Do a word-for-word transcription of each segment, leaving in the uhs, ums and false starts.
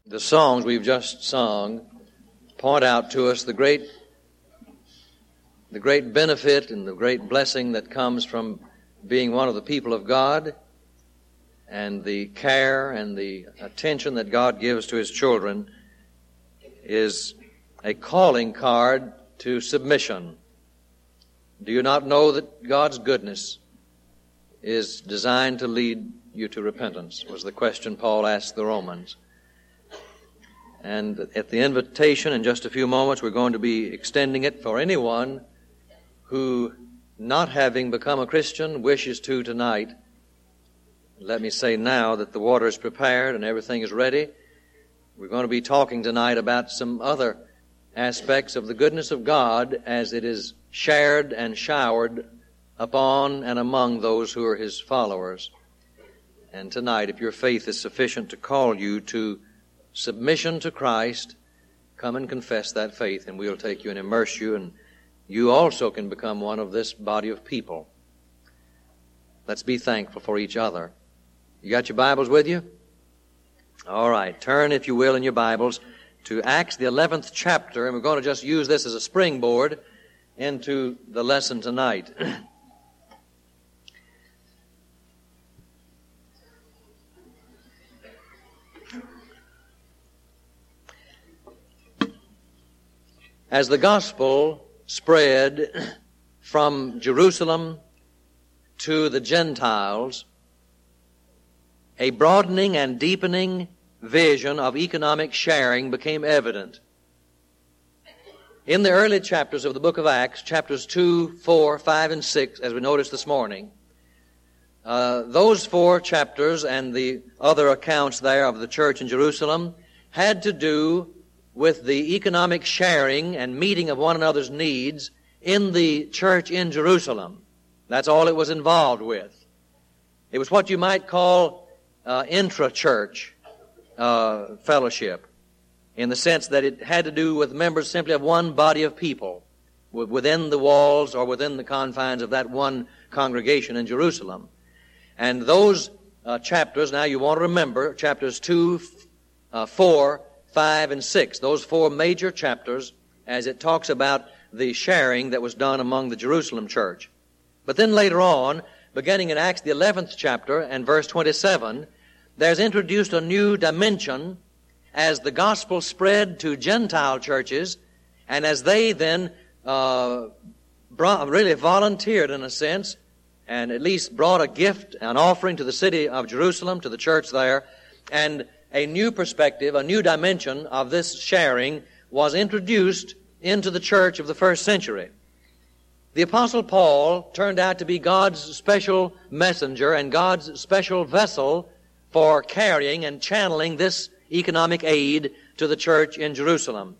The songs we've just sung point out to us the great, the great benefit and the great blessing that comes from being one of the people of God, and the care and the attention that God gives to His children is a calling card to submission. Do you not know that God's goodness is designed to lead you to repentance? Was the question Paul asked the Romans. And at the invitation, in just a few moments, we're going to be extending it for anyone who, not having become a Christian, wishes to tonight. Let me say now that the water is prepared and everything is ready. We're going to be talking tonight about some other aspects of the goodness of God as it is shared and showered upon and among those who are His followers. And tonight, if your faith is sufficient to call you to submission to Christ, come and confess that faith, and we'll take you and immerse you, and you also can become one of this body of people. Let's be thankful for each other. You got your Bibles with you? All right. Turn, if you will, in your Bibles to Acts, the eleventh chapter, and we're going to just use this as a springboard into the lesson tonight. As the gospel spread from Jerusalem to the Gentiles, a broadening and deepening vision of economic sharing became evident. In the early chapters of the book of Acts, chapters two, four, five, and six, as we noticed this morning, uh, those four chapters and the other accounts there of the church in Jerusalem had to do with the economic sharing and meeting of one another's needs in the church in Jerusalem. That's all it was involved with. It was what you might call uh, intra-church uh, fellowship, in the sense that it had to do with members simply of one body of people within the walls or within the confines of that one congregation in Jerusalem. And those uh, chapters, now you want to remember, chapters two, uh, four, five, and six, those four major chapters, as it talks about the sharing that was done among the Jerusalem church. But then later on, beginning in Acts the eleventh chapter and verse twenty-seven, there's introduced a new dimension as the gospel spread to Gentile churches, and as they then uh, brought, really volunteered in a sense, and at least brought a gift, an offering to the city of Jerusalem, to the church there, and a new perspective, a new dimension of this sharing was introduced into the church of the first century. The Apostle Paul turned out to be God's special messenger and God's special vessel for carrying and channeling this economic aid to the church in Jerusalem.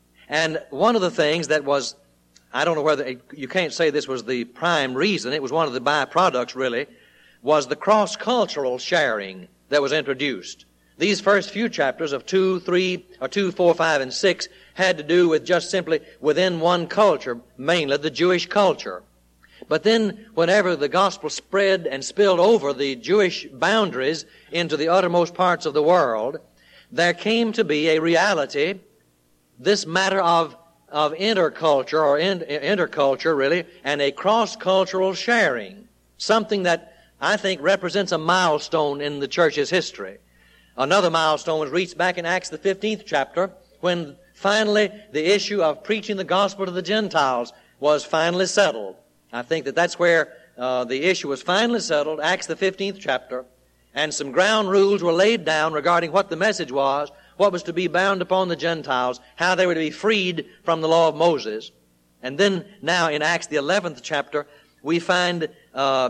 And one of the things that was, I don't know whether, you can't say this was the prime reason, it was one of the byproducts really, was the cross-cultural sharing that was introduced. These first few chapters of two, three, or two, four, five, and six had to do with just simply within one culture, mainly the Jewish culture. But then whenever the gospel spread and spilled over the Jewish boundaries into the uttermost parts of the world, there came to be a reality, this matter of, of interculture, or in, interculture really, and a cross-cultural sharing, something that I think represents a milestone in the church's history. Another milestone was reached back in Acts the fifteenth chapter, when finally the issue of preaching the gospel to the Gentiles was finally settled. I think that that's where uh, the issue was finally settled, Acts the fifteenth chapter, and some ground rules were laid down regarding what the message was, what was to be bound upon the Gentiles, how they were to be freed from the law of Moses. And then now in Acts the eleventh chapter, we find uh,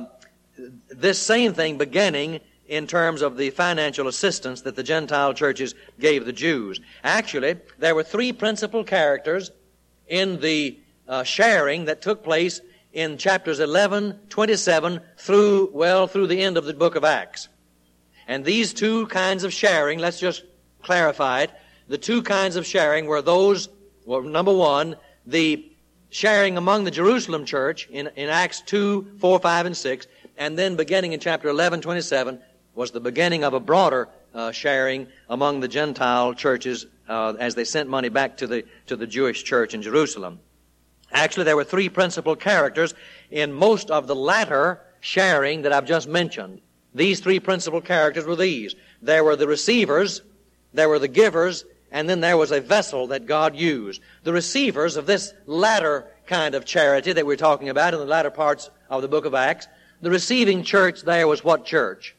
this same thing beginning in terms of the financial assistance that the Gentile churches gave the Jews. Actually, there were three principal characters in the uh, sharing that took place in chapters eleven, twenty-seven, through, well, through the end of the book of Acts. And these two kinds of sharing, let's just clarify it, the two kinds of sharing were those, well, number one, the sharing among the Jerusalem church in, in Acts two, four, five, and six, and then beginning in chapter eleven, twenty-seven, was the beginning of a broader uh, uh, sharing among the Gentile churches uh, as they sent money back to the to the Jewish church in Jerusalem. Actually, there were three principal characters in most of the latter sharing that I've just mentioned. These three principal characters were these. There were the receivers, there were the givers, and then there was a vessel that God used. The receivers of this latter kind of charity that we're talking about in the latter parts of the book of Acts, the receiving church there was what church?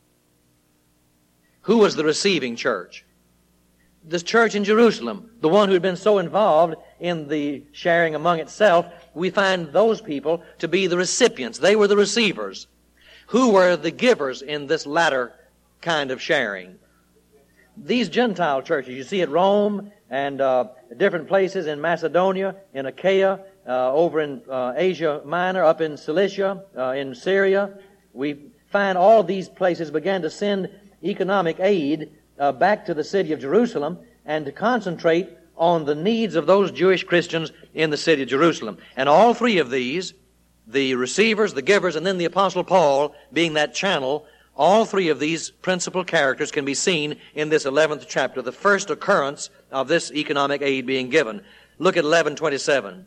Who was the receiving church? This church in Jerusalem, the one who had been so involved in the sharing among itself. We find those people to be the recipients. They were the receivers. Who were the givers in this latter kind of sharing? These Gentile churches, you see at Rome and uh, different places in Macedonia, in Achaia, uh, over in uh, Asia Minor, up in Cilicia, uh, in Syria. We find all these places began to send economic aid uh, back to the city of Jerusalem and to concentrate on the needs of those Jewish Christians in the city of Jerusalem. And all three of these, the receivers, the givers, and then the Apostle Paul being that channel, all three of these principal characters can be seen in this eleventh chapter, the first occurrence of this economic aid being given. Look at eleven twenty-seven.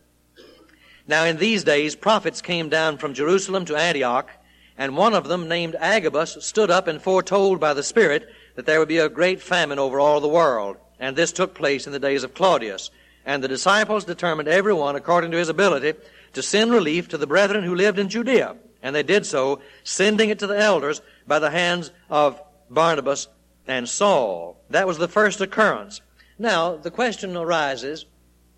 Now in these days prophets came down from Jerusalem to Antioch, and one of them, named Agabus, stood up and foretold by the Spirit that there would be a great famine over all the world. And this took place in the days of Claudius. And the disciples determined every one according to his ability to send relief to the brethren who lived in Judea. And they did so, sending it to the elders by the hands of Barnabas and Saul. That was the first occurrence. Now, the question arises,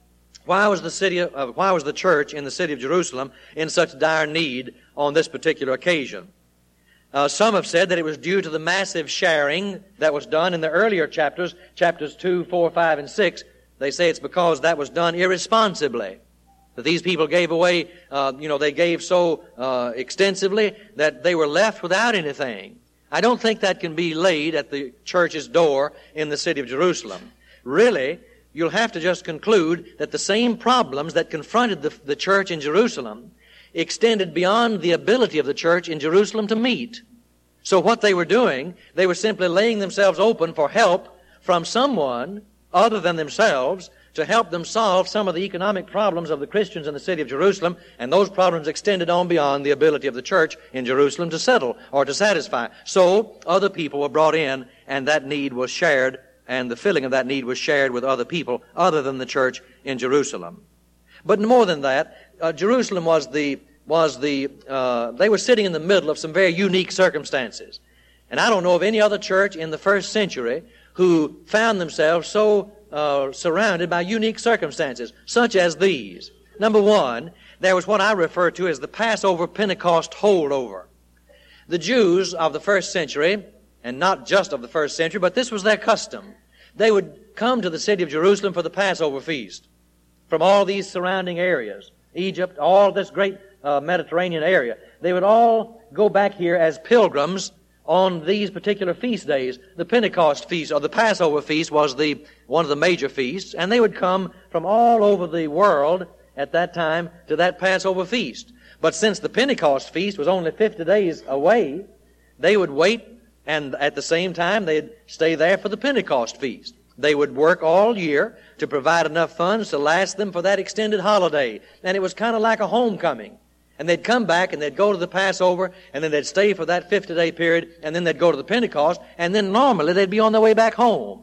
why was the city of, why was the church in the city of Jerusalem in such dire need on this particular occasion? Uh, some have said that it was due to the massive sharing that was done in the earlier chapters, chapters two, four, five, and six. They say it's because that was done irresponsibly. That these people gave away, uh, you know, they gave so uh, extensively that they were left without anything. I don't think that can be laid at the church's door in the city of Jerusalem. Really, you'll have to just conclude that the same problems that confronted the, the church in Jerusalem extended beyond the ability of the church in Jerusalem to meet. So what they were doing, they were simply laying themselves open for help from someone other than themselves to help them solve some of the economic problems of the Christians in the city of Jerusalem, and those problems extended on beyond the ability of the church in Jerusalem to settle or to satisfy. So other people were brought in, and that need was shared, and the filling of that need was shared with other people other than the church in Jerusalem. But more than that, uh, Jerusalem was the, was the, uh, they were sitting in the middle of some very unique circumstances. And I don't know of any other church in the first century who found themselves so uh, surrounded by unique circumstances, such as these. Number one, there was what I refer to as the Passover Pentecost holdover. The Jews of the first century, and not just of the first century, but this was their custom. They would come to the city of Jerusalem for the Passover feast from all these surrounding areas, Egypt, all this great uh, Mediterranean area. They would all go back here as pilgrims on these particular feast days. The Pentecost feast, or the Passover feast, was the one of the major feasts, and they would come from all over the world at that time to that Passover feast. But since the Pentecost feast was only fifty days away, they would wait, and at the same time they'd stay there for the Pentecost feast. They would work all year to provide enough funds to last them for that extended holiday. And it was kind of like a homecoming. And they'd come back and they'd go to the Passover, and then they'd stay for that fifty-day period, and then they'd go to the Pentecost, and then normally they'd be on their way back home.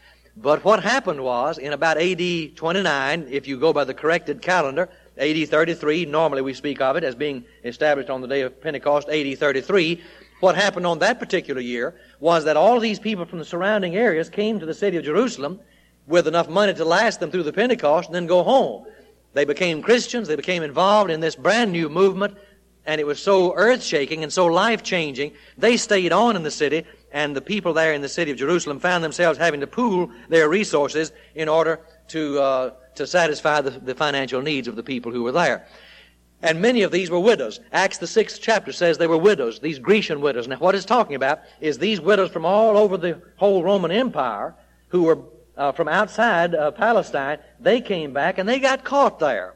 But what happened was, in about A D twenty-nine, if you go by the corrected calendar, A D thirty-three, normally we speak of it as being established on the day of Pentecost, A D thirty-three, what happened on that particular year was that all these people from the surrounding areas came to the city of Jerusalem with enough money to last them through the Pentecost and then go home. They became Christians. They became involved in this brand new movement, and it was so earth-shaking and so life-changing. They stayed on in the city, and the people there in the city of Jerusalem found themselves having to pool their resources in order to uh, to satisfy the, the financial needs of the people who were there. And many of these were widows. Acts, the sixth chapter, says they were widows, these Grecian widows. Now, what it's talking about is these widows from all over the whole Roman Empire who were uh, from outside uh, Palestine. They came back and they got caught there.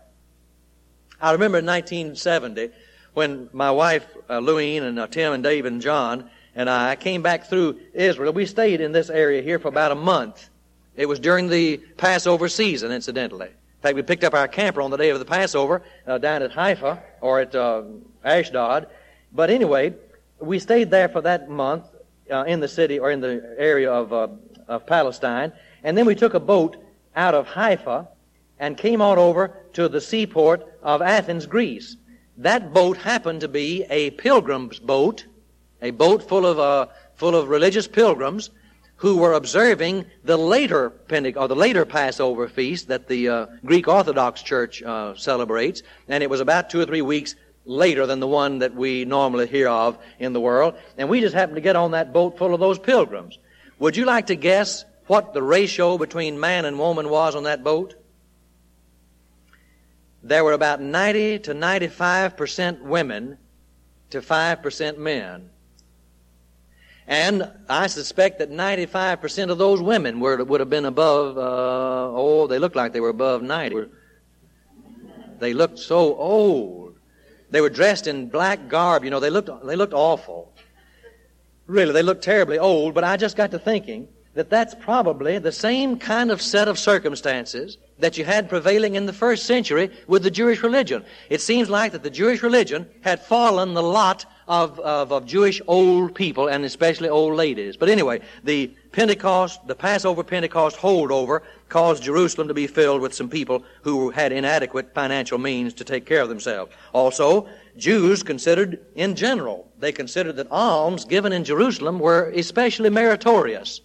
I remember in nineteen seventy when my wife, uh, Louine, and uh, Tim and Dave and John and I came back through Israel. We stayed in this area here for about a month. It was during the Passover season, incidentally. In fact, we picked up our camper on the day of the Passover uh, down at Haifa or at uh, Ashdod. But anyway, we stayed there for that month uh, in the city or in the area of, uh, of Palestine. And then we took a boat out of Haifa and came on over to the seaport of Athens, Greece. That boat happened to be a pilgrim's boat, a boat full of uh, full of religious pilgrims who were observing the later Pente- or the later Passover feast that the uh, Greek Orthodox Church uh, celebrates, and it was about two or three weeks later than the one that we normally hear of in the world. And we just happened to get on that boat full of those pilgrims. Would you like to guess what the ratio between man and woman was on that boat? There were about ninety to ninety-five percent women to five percent men. And I suspect that ninety-five percent of those women were, would have been above, uh, oh, they looked like they were above ninety. They looked so old. They were dressed in black garb. You know, they looked, they looked awful. Really, they looked terribly old, but I just got to thinking that that's probably the same kind of set of circumstances that you had prevailing in the first century with the Jewish religion. It seems like that the Jewish religion had fallen the lot of, of, of Jewish old people, and especially old ladies. But anyway, the Pentecost, the Passover Pentecost holdover caused Jerusalem to be filled with some people who had inadequate financial means to take care of themselves. Also, Jews considered in general, they considered that alms given in Jerusalem were especially meritorious.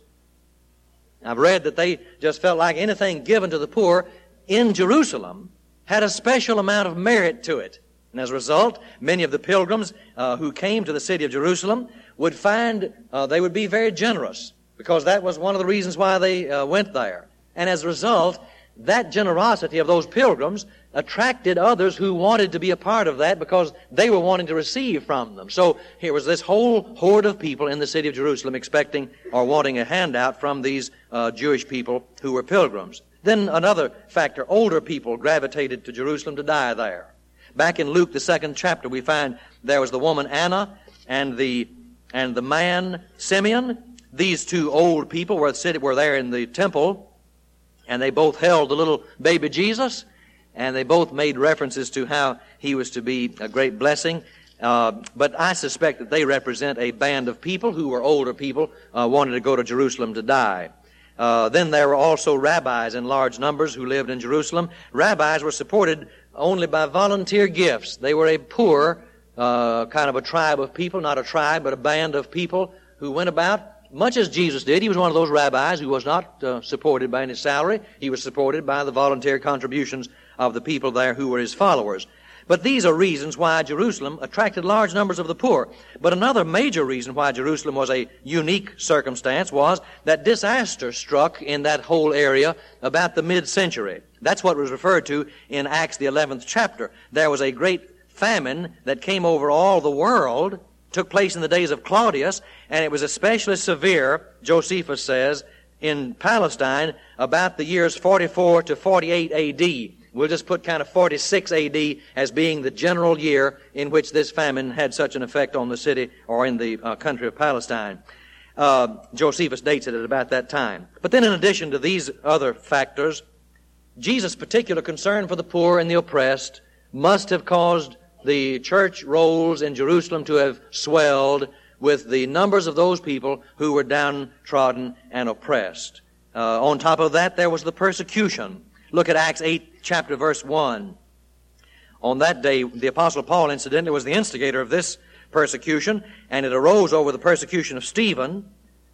I've read that they just felt like anything given to the poor in Jerusalem had a special amount of merit to it. And as a result, many of the pilgrims uh, who came to the city of Jerusalem would find uh, they would be very generous, because that was one of the reasons why they uh, went there. And as a result, that generosity of those pilgrims attracted others who wanted to be a part of that because they were wanting to receive from them. So here was this whole horde of people in the city of Jerusalem expecting or wanting a handout from these uh, Jewish people who were pilgrims. Then another factor, older people gravitated to Jerusalem to die there. Back in Luke, the second chapter, we find there was the woman Anna and the and the man Simeon. These two old people were, were there in the temple, and they both held the little baby Jesus, and they both made references to how he was to be a great blessing. Uh, but I suspect that they represent a band of people who were older people, uh, wanted to go to Jerusalem to die. Uh, then there were also rabbis in large numbers who lived in Jerusalem. Rabbis were supported only by volunteer gifts. They were a poor uh, kind of a tribe of people, not a tribe, but a band of people who went about much as Jesus did. He was one of those rabbis who was not uh, supported by any salary. He was supported by the volunteer contributions of the people there who were his followers. But these are reasons why Jerusalem attracted large numbers of the poor. But another major reason why Jerusalem was a unique circumstance was that disaster struck in that whole area about the mid-century. That's what was referred to in Acts, the eleventh chapter. There was a great famine that came over all the world, took place in the days of Claudius, and it was especially severe, Josephus says, in Palestine about the years forty-four to forty-eight A D. We'll just put kind of forty-six A D as being the general year in which this famine had such an effect on the city or in the uh, country of Palestine. Uh, Josephus dates it at about that time. But then in addition to these other factors, Jesus' particular concern for the poor and the oppressed must have caused the church rolls in Jerusalem to have swelled with the numbers of those people who were downtrodden and oppressed. Uh, on top of that, there was the persecution. Look at Acts eight, chapter verse one. On that day, the Apostle Paul, incidentally, was the instigator of this persecution, and it arose over the persecution of Stephen.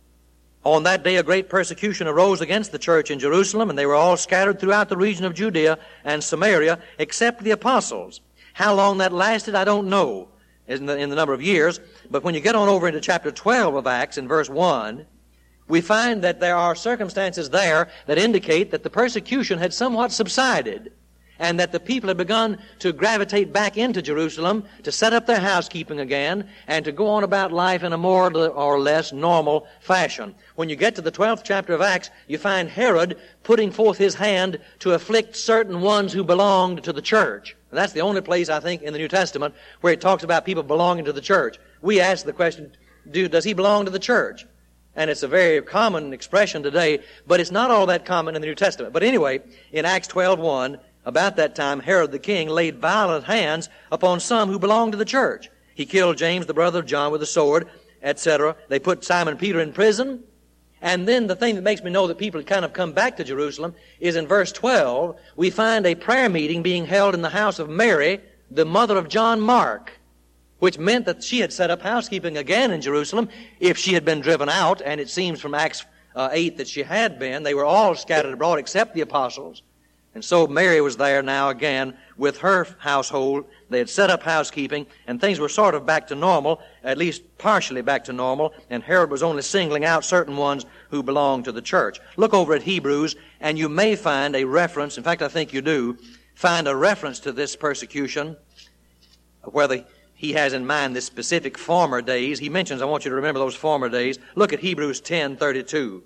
On that day, a great persecution arose against the church in Jerusalem, and they were all scattered throughout the region of Judea and Samaria, except the apostles. How long that lasted, I don't know in the, in the number of years, but when you get on over into chapter twelve of Acts, in verse one, we find that there are circumstances there that indicate that the persecution had somewhat subsided and that the people had begun to gravitate back into Jerusalem to set up their housekeeping again and to go on about life in a more or less normal fashion. When you get to the twelfth chapter of Acts, you find Herod putting forth his hand to afflict certain ones who belonged to the church. And that's the only place, I think, in the New Testament where it talks about people belonging to the church. We ask the question, do, does he belong to the church? And it's a very common expression today, but it's not all that common in the New Testament. But anyway, in Acts twelve one, about that time, Herod the king laid violent hands upon some who belonged to the church. He killed James, the brother of John, with a sword, et cetera. They put Simon Peter in prison. And then the thing that makes me know that people had kind of come back to Jerusalem is in verse twelve, we find a prayer meeting being held in the house of Mary, the mother of John Mark, which meant that she had set up housekeeping again in Jerusalem if she had been driven out, and it seems from Acts uh, eight that she had been. They were all scattered abroad except the apostles. And so Mary was there now again with her household. They had set up housekeeping, and things were sort of back to normal, at least partially back to normal, and Herod was only singling out certain ones who belonged to the church. Look over at Hebrews, and you may find a reference, in fact I think you do, find a reference to this persecution, whether he has in mind the specific former days. He mentions, I want you to remember those former days. Look at Hebrews ten thirty-two.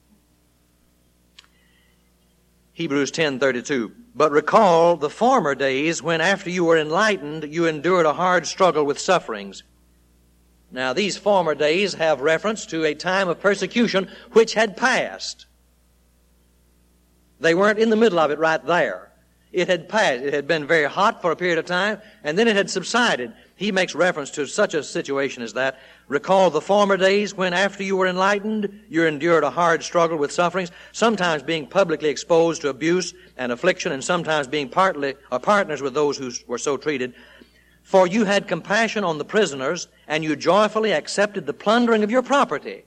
Hebrews ten thirty-two. But recall the former days when after you were enlightened, you endured a hard struggle with sufferings. Now these former days have reference to a time of persecution which had passed. They weren't in the middle of it right there. It had passed. It had been very hot for a period of time, and then it had subsided. He makes reference to such a situation as that. Recall the former days when after you were enlightened, you endured a hard struggle with sufferings, sometimes being publicly exposed to abuse and affliction, and sometimes being partly or partners with those who were so treated. For you had compassion on the prisoners, and you joyfully accepted the plundering of your property.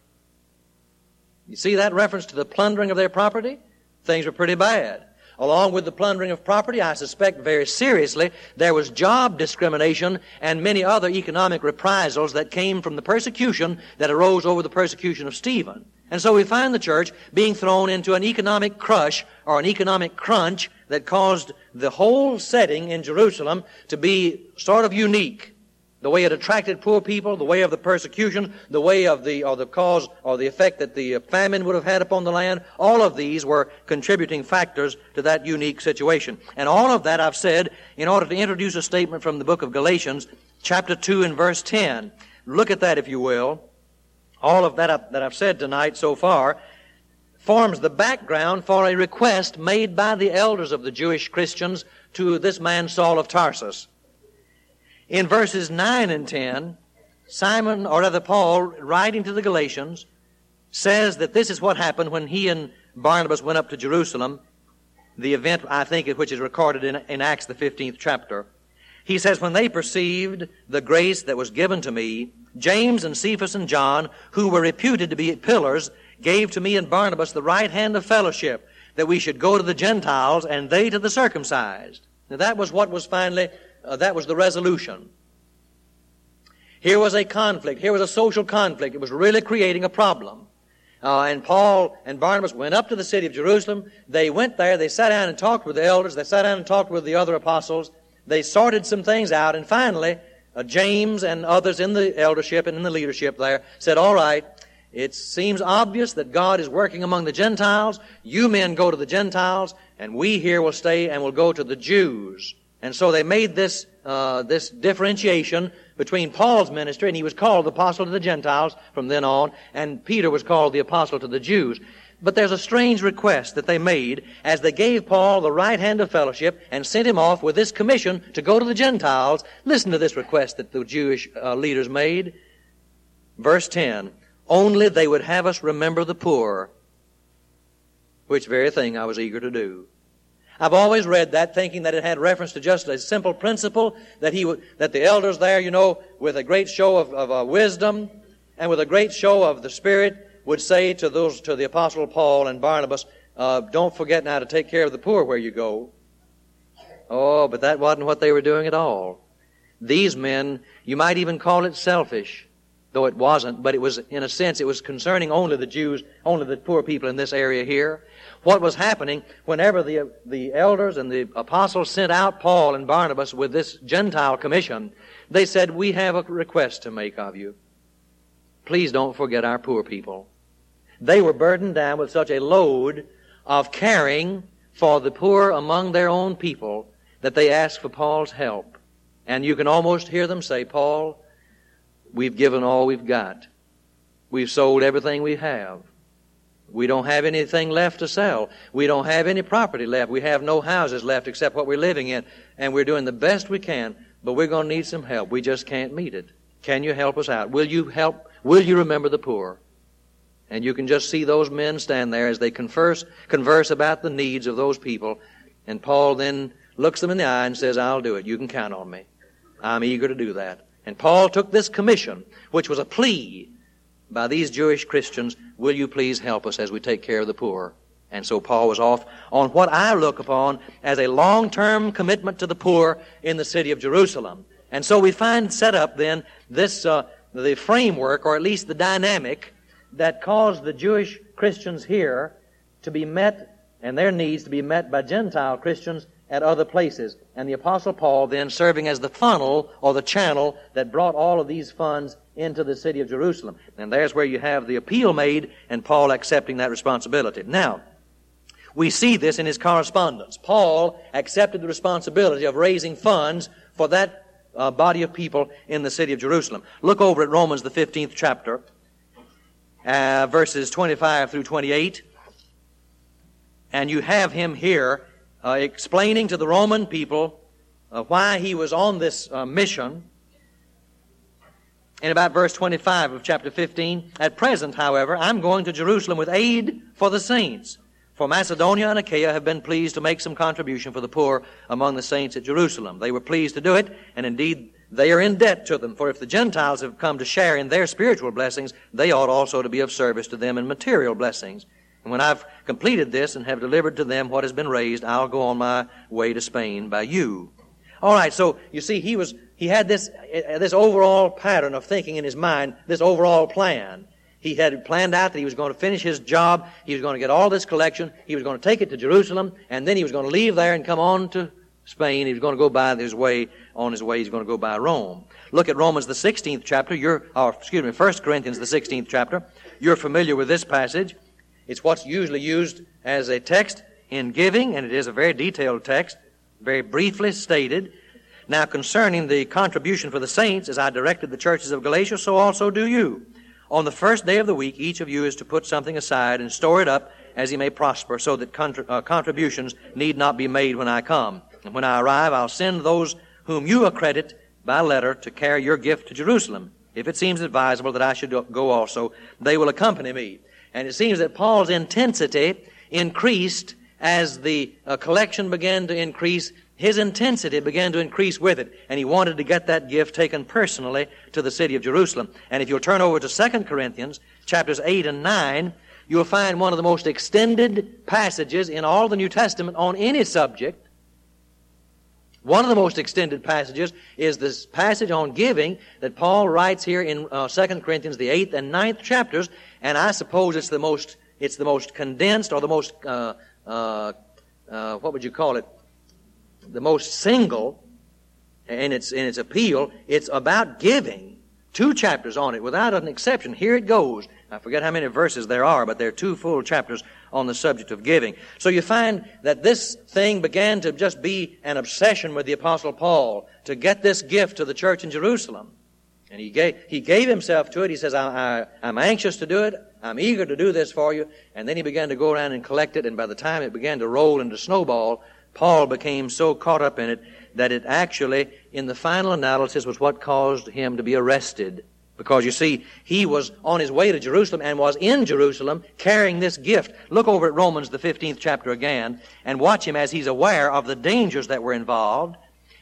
You see that reference to the plundering of their property? Things were pretty bad. Along with the plundering of property, I suspect very seriously, there was job discrimination and many other economic reprisals that came from the persecution that arose over the persecution of Stephen. And so we find the church being thrown into an economic crush or an economic crunch that caused the whole setting in Jerusalem to be sort of unique. The way it attracted poor people, the way of the persecution, the way of the, or the cause or the effect that the famine would have had upon the land, all of these were contributing factors to that unique situation. And all of that I've said in order to introduce a statement from the book of Galatians, chapter two and verse ten. Look at that if you will. All of that I've, that I've said tonight so far forms the background for a request made by the elders of the Jewish Christians to this man Saul of Tarsus. In verses nine and ten, Simon, or rather Paul, writing to the Galatians, says that this is what happened when he and Barnabas went up to Jerusalem, the event, I think, which is recorded in, in Acts, the fifteenth chapter. He says, when they perceived the grace that was given to me, James and Cephas and John, who were reputed to be pillars, gave to me and Barnabas the right hand of fellowship, that we should go to the Gentiles and they to the circumcised. Now that was what was finally Uh, that was the resolution. Here was a conflict. Here was a social conflict. It was really creating a problem. Uh, and Paul and Barnabas went up to the city of Jerusalem. They went there. They sat down and talked with the elders. They sat down and talked with the other apostles. They sorted some things out. And finally, uh, James and others in the eldership and in the leadership there said, all right, it seems obvious that God is working among the Gentiles. You men go to the Gentiles, and we here will stay and will go to the Jews. And so they made this uh, this differentiation between Paul's ministry, and he was called the apostle to the Gentiles from then on, and Peter was called the apostle to the Jews. But there's a strange request that they made as they gave Paul the right hand of fellowship and sent him off with this commission to go to the Gentiles. Listen to this request that the Jewish uh, leaders made. Verse ten, only they would have us remember the poor, which very thing I was eager to do. I've always read that thinking that it had reference to just a simple principle that he would, that the elders there, you know, with a great show of, of uh, wisdom and with a great show of the Spirit would say to those, to the Apostle Paul and Barnabas, uh, don't forget now to take care of the poor where you go. Oh, but that wasn't what they were doing at all. These men, you might even call it selfish, though it wasn't, but it was, in a sense, it was concerning only the Jews, only the poor people in this area here. What was happening whenever the the elders and the apostles sent out Paul and Barnabas with this Gentile commission, they said, we have a request to make of you. Please don't forget our poor people. They were burdened down with such a load of caring for the poor among their own people that they asked for Paul's help. And you can almost hear them say, Paul, we've given all we've got. We've sold everything we have. We don't have anything left to sell. We don't have any property left. We have no houses left except what we're living in. And we're doing the best we can, but we're going to need some help. We just can't meet it. Can you help us out? Will you help? Will you remember the poor? And you can just see those men stand there as they converse, converse about the needs of those people. And Paul then looks them in the eye and says, I'll do it. You can count on me. I'm eager to do that. And Paul took this commission, which was a plea by these Jewish Christians, will you please help us as we take care of the poor? And so Paul was off on what I look upon as a long-term commitment to the poor in the city of Jerusalem. And so we find set up then this, uh, the framework, or at least the dynamic, that caused the Jewish Christians here to be met, and their needs to be met by Gentile Christians at other places. And the Apostle Paul then serving as the funnel or the channel that brought all of these funds into the city of Jerusalem. And there's where you have the appeal made and Paul accepting that responsibility. Now, we see this in his correspondence. Paul accepted the responsibility of raising funds for that uh, body of people in the city of Jerusalem. Look over at Romans, the fifteenth chapter, uh, verses twenty-five through twenty-eight. And you have him here uh, explaining to the Roman people uh, why he was on this uh, mission. In about verse twenty-five of chapter fifteen, at present, however, I'm going to Jerusalem with aid for the saints. For Macedonia and Achaia have been pleased to make some contribution for the poor among the saints at Jerusalem. They were pleased to do it, and indeed they are in debt to them. For if the Gentiles have come to share in their spiritual blessings, they ought also to be of service to them in material blessings. And when I've completed this and have delivered to them what has been raised, I'll go on my way to Spain by you. All right, so you see, he was he had this this overall pattern of thinking in his mind, this overall plan. He had planned out that he was going to finish his job, he was going to get all this collection, he was going to take it to Jerusalem, and then he was going to leave there and come on to Spain. He was going to go by his way, on his way, he's going to go by Rome. Look at Romans, the sixteenth chapter, you're, or excuse me, First Corinthians, the sixteenth chapter. You're familiar with this passage. It's what's usually used as a text in giving, and it is a very detailed text, very briefly stated. Now concerning the contribution for the saints, as I directed the churches of Galatia, so also do you. On the first day of the week, each of you is to put something aside and store it up as he may prosper, so that contri- uh, contributions need not be made when I come. And when I arrive, I'll send those whom you accredit by letter to carry your gift to Jerusalem. If it seems advisable that I should go also, they will accompany me. And it seems that Paul's intensity increased as the uh, collection began to increase. His intensity began to increase with it, and he wanted to get that gift taken personally to the city of Jerusalem. And if you'll turn over to Second Corinthians, chapters eight and nine, you'll find one of the most extended passages in all the New Testament on any subject. One of the most extended passages is this passage on giving that Paul writes here in uh, Second Corinthians, the eighth and ninth chapters, and I suppose it's the most it's the most condensed, or the most uh, uh, uh, what would you call it? The most single in its in its appeal. It's about giving. Two chapters on it, without an exception. Here it goes. I forget how many verses there are, but there are two full chapters on the subject of giving. So you find that this thing began to just be an obsession with the Apostle Paul to get this gift to the church in Jerusalem. And he gave he gave himself to it. He says, I, I, I'm anxious to do it. I'm eager to do this for you. And then he began to go around and collect it, and by the time it began to roll and to snowball, Paul became so caught up in it that it actually, in the final analysis, was what caused him to be arrested. Because, you see, he was on his way to Jerusalem and was in Jerusalem carrying this gift. Look over at Romans, the fifteenth chapter again, and watch him as he's aware of the dangers that were involved.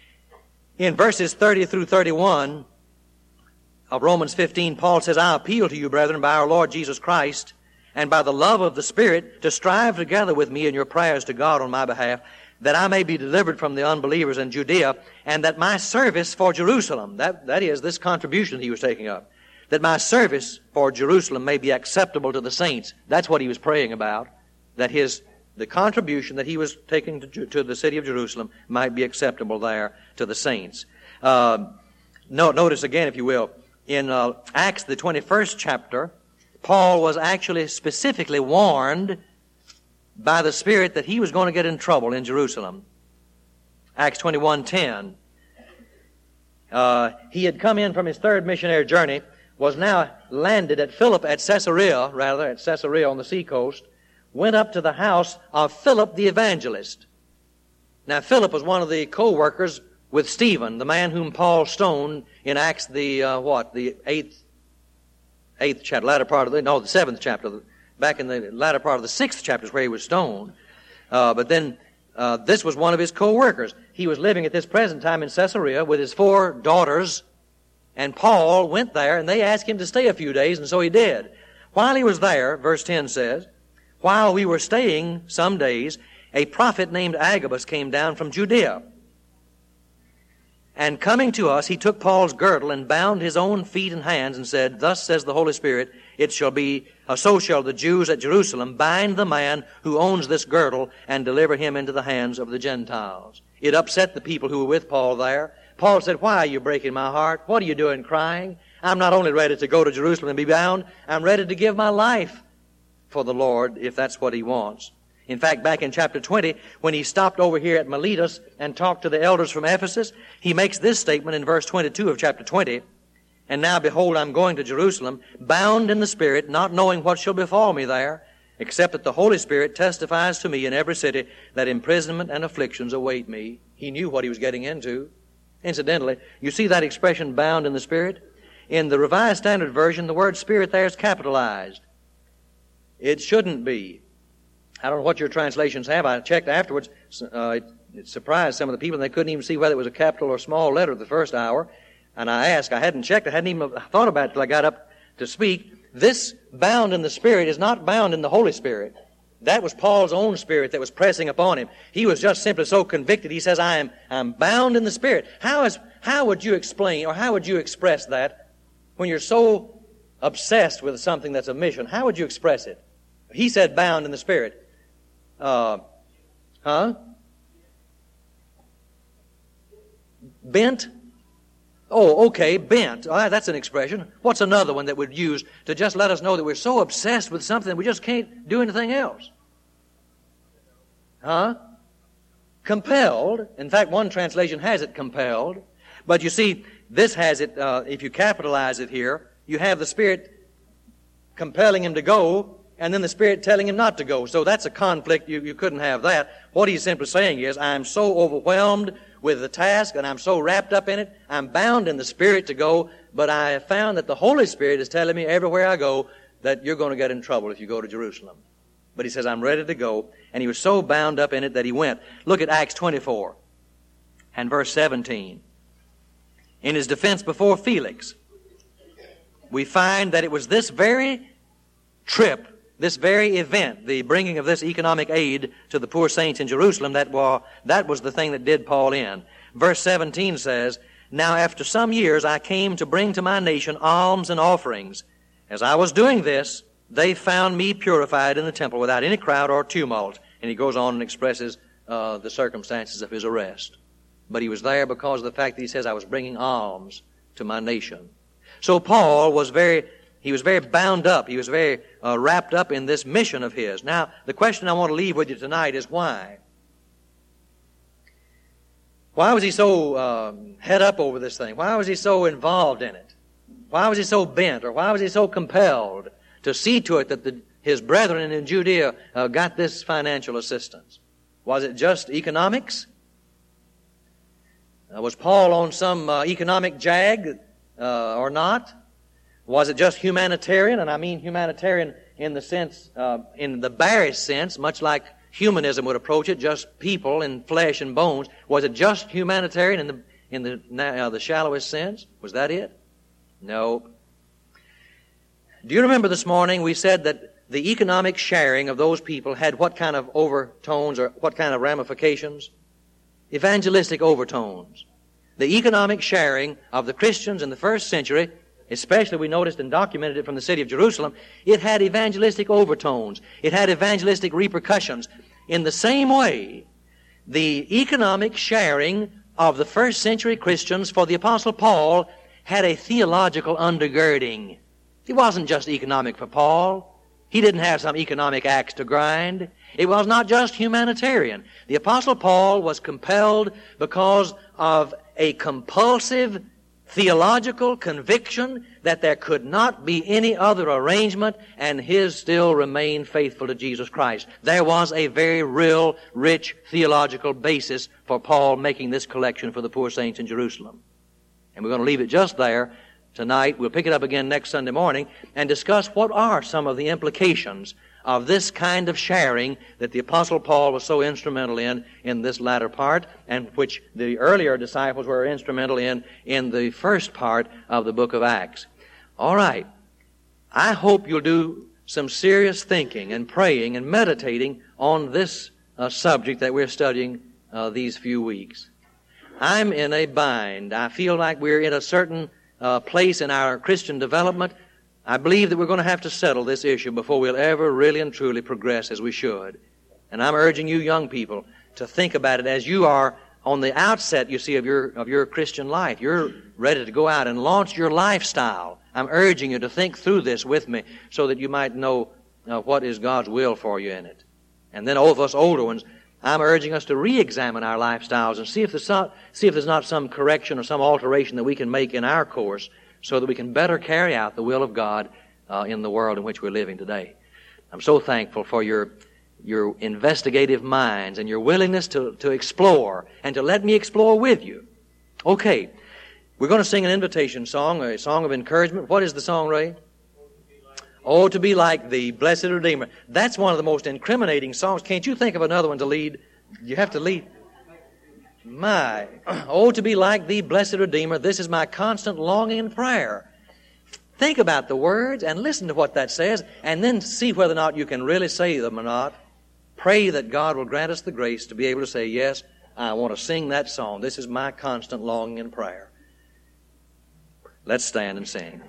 In verses thirty through thirty-one of Romans fifteen, Paul says, I appeal to you, brethren, by our Lord Jesus Christ, and by the love of the Spirit, to strive together with me in your prayers to God on my behalf, that I may be delivered from the unbelievers in Judea, and that my service for Jerusalem, that, that is, this contribution he was taking up, that my service for Jerusalem may be acceptable to the saints. That's what he was praying about, that his the contribution that he was taking to, to the city of Jerusalem might be acceptable there to the saints. Uh, no, notice again, if you will, in uh, Acts, the twenty-first chapter, Paul was actually specifically warned by the Spirit that he was going to get in trouble in Jerusalem. Acts twenty-one ten. Uh, he had come in from his third missionary journey was now landed at Philip at Caesarea, rather, at Caesarea on the seacoast, went up to the house of Philip the evangelist. Now, Philip was one of the co-workers with Stephen, the man whom Paul stoned in Acts the, uh, what, the eighth, eighth chapter, latter part of the, no, the seventh chapter, back in the latter part of the sixth chapter is where he was stoned. Uh, but then, uh, this was one of his co-workers. He was living at this present time in Caesarea with his four daughters, and Paul went there, and they asked him to stay a few days, and so he did. While he was there, verse ten says, while we were staying some days, a prophet named Agabus came down from Judea. And coming to us, he took Paul's girdle and bound his own feet and hands and said, thus says the Holy Spirit, it shall be, uh, so shall the Jews at Jerusalem bind the man who owns this girdle and deliver him into the hands of the Gentiles. It upset the people who were with Paul there. Paul said, why are you breaking my heart? What are you doing crying? I'm not only ready to go to Jerusalem and be bound, I'm ready to give my life for the Lord if that's what he wants. In fact, back in chapter twenty, when he stopped over here at Miletus and talked to the elders from Ephesus, he makes this statement in verse twenty-two of chapter twenty, and now behold, I'm going to Jerusalem, bound in the Spirit, not knowing what shall befall me there, except that the Holy Spirit testifies to me in every city that imprisonment and afflictions await me. He knew what he was getting into. Incidentally, you see that expression, bound in the Spirit? In the Revised Standard Version, the word Spirit there is capitalized. It shouldn't be. I don't know what your translations have. I checked afterwards. Uh, it, it surprised some of the people. They couldn't even see whether it was a capital or small letter the first hour. And I asked. I hadn't checked. I hadn't even thought about it till I got up to speak. This bound in the Spirit is not bound in the Holy Spirit. That was Paul's own spirit that was pressing upon him. He was just simply so convicted. He says, I am I'm bound in the Spirit. How is how would you explain or how would you express that when you're so obsessed with something that's a mission? How would you express it? He said bound in the Spirit. Uh, huh? Bent? Oh, okay, bent. All right, that's an expression. What's another one that we'd use to just let us know that we're so obsessed with something that we just can't do anything else? Huh? Compelled. In fact, one translation has it compelled. But you see, this has it, uh, if you capitalize it here, you have the Spirit compelling him to go, and then the Spirit telling him not to go. So that's a conflict. You, you couldn't have that. What he's simply saying is, I'm so overwhelmed with the task, and I'm so wrapped up in it, I'm bound in the Spirit to go, but I have found that the Holy Spirit is telling me everywhere I go that you're going to get in trouble if you go to Jerusalem. But he says, I'm ready to go, and he was so bound up in it that he went. Look at Acts twenty-four and verse seventeen. In his defense before Felix, we find that it was this very trip, this very event, the bringing of this economic aid to the poor saints in Jerusalem, that was, that was the thing that did Paul in. Verse seventeen says, Now after some years I came to bring to my nation alms and offerings. As I was doing this, they found me purified in the temple without any crowd or tumult. And he goes on and expresses uh, the circumstances of his arrest. But he was there because of the fact that he says, I was bringing alms to my nation. So Paul was very... He was very bound up. He was very uh, wrapped up in this mission of his. Now, the question I want to leave with you tonight is why? Why was he so uh, head up over this thing? Why was he so involved in it? Why was he so bent? Or why was he so compelled to see to it that the, his brethren in Judea uh, got this financial assistance? Was it just economics? Uh, was Paul on some uh, economic jag uh, or not? Was it just humanitarian? And I mean humanitarian in the sense, uh, in the barest sense, much like humanism would approach it, just people in flesh and bones. Was it just humanitarian in the in the uh, the shallowest sense? Was that it? No. Do you remember this morning we said that the economic sharing of those people had what kind of overtones or what kind of ramifications? Evangelistic overtones. The economic sharing of the Christians in the first century, especially we noticed and documented it from the city of Jerusalem, it had evangelistic overtones. It had evangelistic repercussions. In the same way, the economic sharing of the first century Christians for the Apostle Paul had a theological undergirding. It wasn't just economic for Paul. He didn't have some economic axe to grind. It was not just humanitarian. The Apostle Paul was compelled because of a compulsive theological conviction that there could not be any other arrangement, and his still remained faithful to Jesus Christ. There was a very real, rich theological basis for Paul making this collection for the poor saints in Jerusalem. And we're going to leave it just there tonight. We'll pick it up again next Sunday morning and discuss what are some of the implications of this kind of sharing that the Apostle Paul was so instrumental in in this latter part, and which the earlier disciples were instrumental in in the first part of the book of Acts. All right. I hope you'll do some serious thinking and praying and meditating on this uh, subject that we're studying uh, these few weeks. I'm in a bind. I feel like we're in a certain uh, place in our Christian development. I believe that we're going to have to settle this issue before we'll ever really and truly progress as we should. And I'm urging you young people to think about it as you are on the outset, you see, of your of your Christian life. You're ready to go out and launch your lifestyle. I'm urging you to think through this with me so that you might know uh, what is God's will for you in it. And then all of us older ones, I'm urging us to re-examine our lifestyles and see if there's not, see if there's not some correction or some alteration that we can make in our course, so that we can better carry out the will of God uh, in the world in which we're living today. I'm so thankful for your your investigative minds and your willingness to, to explore and to let me explore with you. Okay, we're going to sing an invitation song, a song of encouragement. What is the song, Ray? Oh, to be like thee, blessed Redeemer. That's one of the most incriminating songs. Can't you think of another one to lead? You have to lead. My, oh, to be like thee, blessed Redeemer, this is my constant longing and prayer. Think about the words and listen to what that says, and then see whether or not you can really say them or not. Pray that God will grant us the grace to be able to say, yes, I want to sing that song. This is my constant longing and prayer. Let's stand and sing.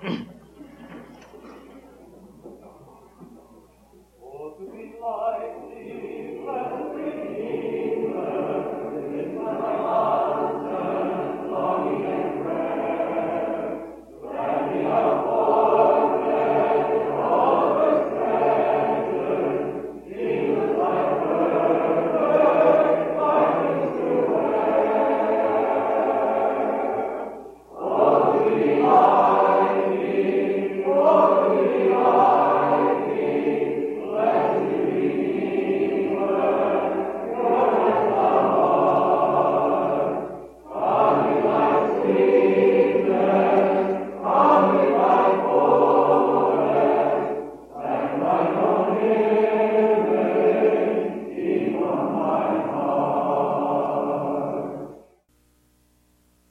Oh,